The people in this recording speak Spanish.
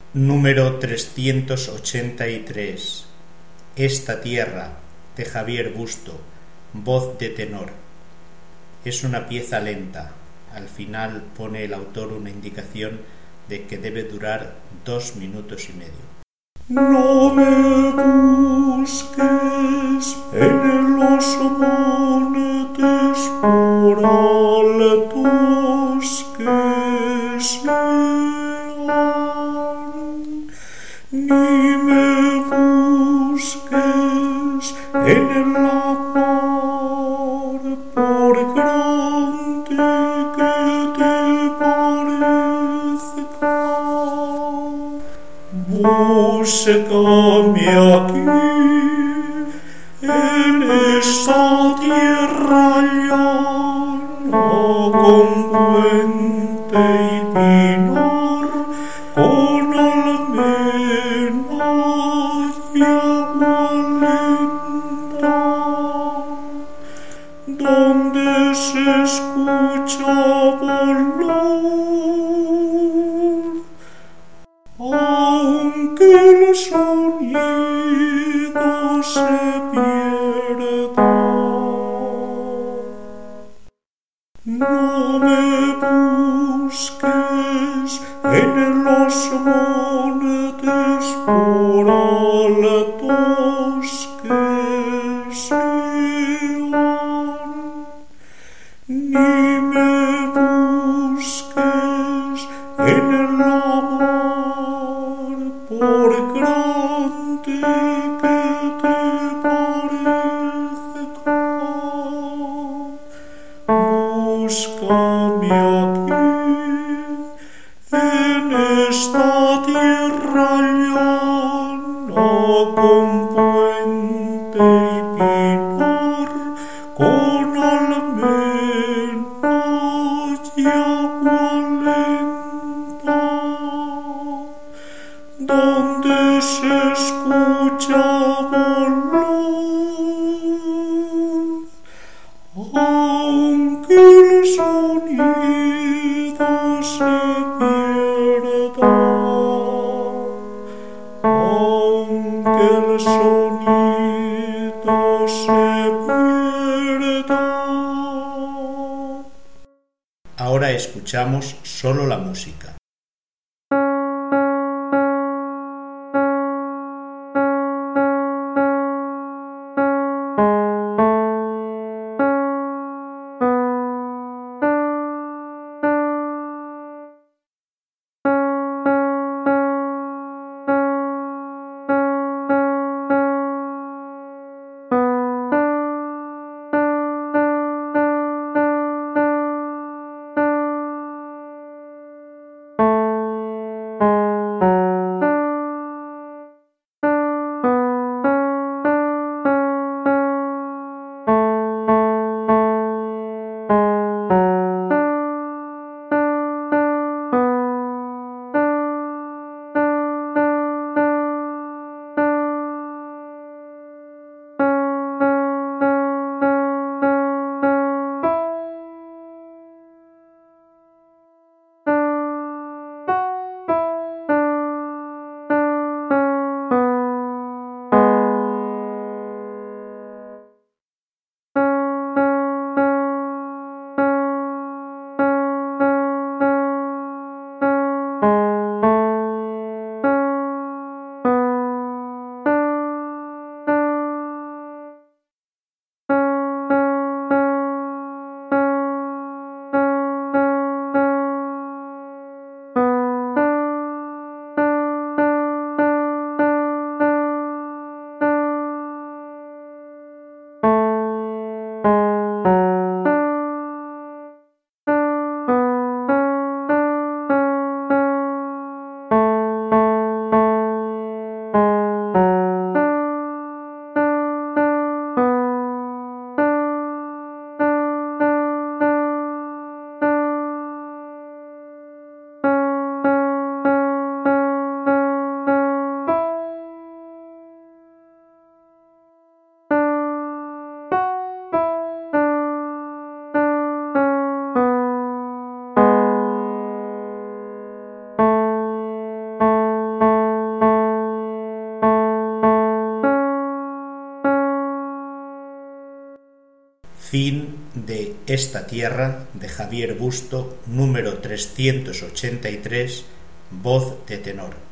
Número 383. Esta tierra, de Javier Busto, voz de tenor. Es una pieza lenta. Al final pone el autor una indicación de que debe durar 2 minutos y medio. No me busques en los montes por altos que sean, ni me busques en la mar por grande que te parezca. Búscame aquí, en esta tierra llana, con puente y pinar, con almena y agua lenta, donde se escucha volar, aunque el sonido se pierda. No me busques en los montes por altos que sean, ni me busques en la mar por grande que te parezca. Búscame aquí, en esta tierra llana, con puente y pinar, con almena y agua lenta, donde se escucha volar, aunque el sonido se pierda, aunque el sonido se pierda. Ahora escuchamos solo la música. Fin de Esta tierra de Javier Busto, número 383, voz de tenor.